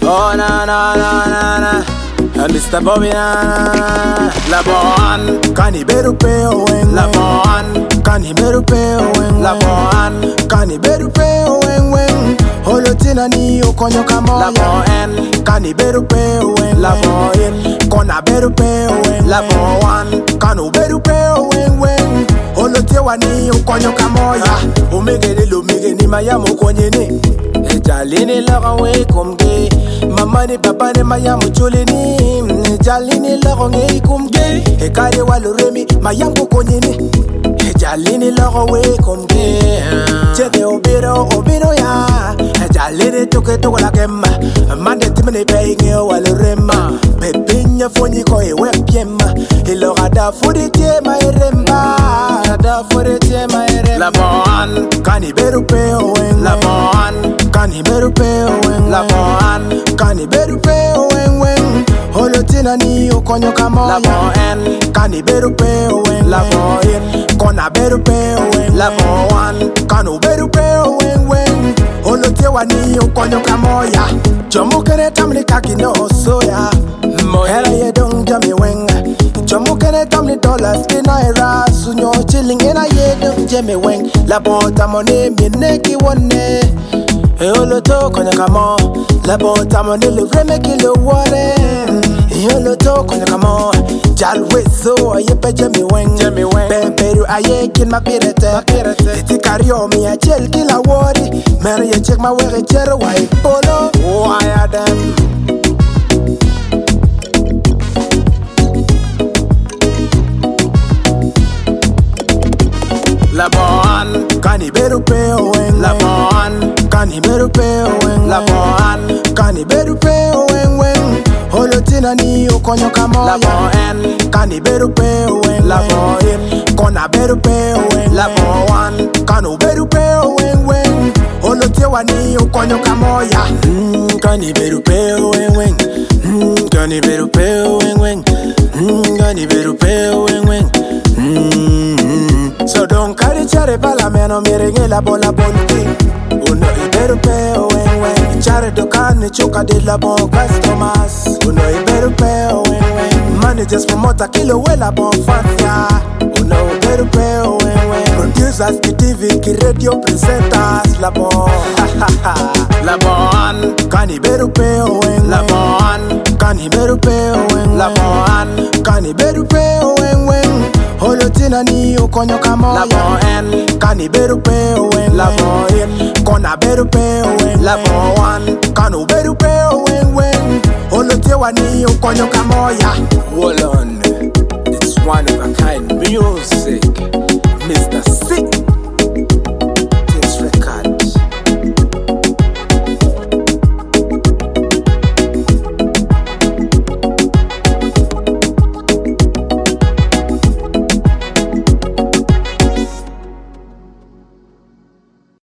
Oh na na na na na. Mr. Bobby na. Labon, kani beru peo wen. Labon, kani beru peo wen. Labon, kani beru peo wen wen. Holotina ni ukonyo kamoya. Labon, kani beru peo wen. Labon, kona beru peo wen. Labon, kanu beru peo wen wen. Holotewa ni ukonyo kamoya. Umegele lumige ni mayamu kwenye ni. Jalini lago we kumge. Mama ni papa ni mayamu chulini. Jalini lago nge kumge. Ekare waluremi mayamu kwenye ni. Jalini lago we kumge. Chede obiro ya. Jalini tuke la kema. Mande timene peinge walurema. Pepinya fonyi ko ewe piema. Ilora da furi tie maeremba. Da furi tie maeremba. Labon, kani beru peo wen. Labon, kani beru peo wen. Labon, kani beru peo wen wen. Holotina ni ukonyo kamoya. Labon, kani beru peo wen. Labon, kona beru peo wen. Labon, kanu beru peo wen wen. Holotewa ni ukonyo kamoya. Jomu kere tamli kakino soya. Hera ye dong jami wen. Jomu kere tamli dollars kinaira. Sunyo chilling ina ye dong jami wen. Labon tamone mineki wane. Yolo to konya kamo. Labon tamone le vreme kilo ware. Yolo to konya kamo. Jalwe so ayepe jami wen. Pemperu aye kin mapirete. Iti kario mi a chel kila wari. Mary ye check my way chero wa polo. Oh I adam. Labon, kani beru peo wen. Labon, kani beru peo wen. Labon, kani beru peo wen wen. Holotina ni ukonyo kamoya. Labon, kani beru peo wen. Labon, kona beru peo wen. Labon, kanu beru peo wen wen. Holotewa ni ukonyo kamoya. Kani beru peo wen wen. Kani beru peo wen wen. Kani beru peo wen wen. So don't carry chare pala meno mirenge la bola bonke. Uno iberu peo wen wen. Chare dokani choka de la bon customers. Uno iberu peo wen wen. Managers promoter kilo we la bon fancia. Uno iberu peo wen wen. Producers ki TV ki radio presenters la bon. La bon, kani beru peo wen. La bon, kani beru peo wen. La bon, kani beru peo wen wen. Holotina ni ukonyo kamoya. Labon, kani beru peo wen. Labon, kona beru peo wen. Labon, kanu beru peo wen wen. Holotewa ni ukonyo kamoya. Hold on, it's one of a kind music.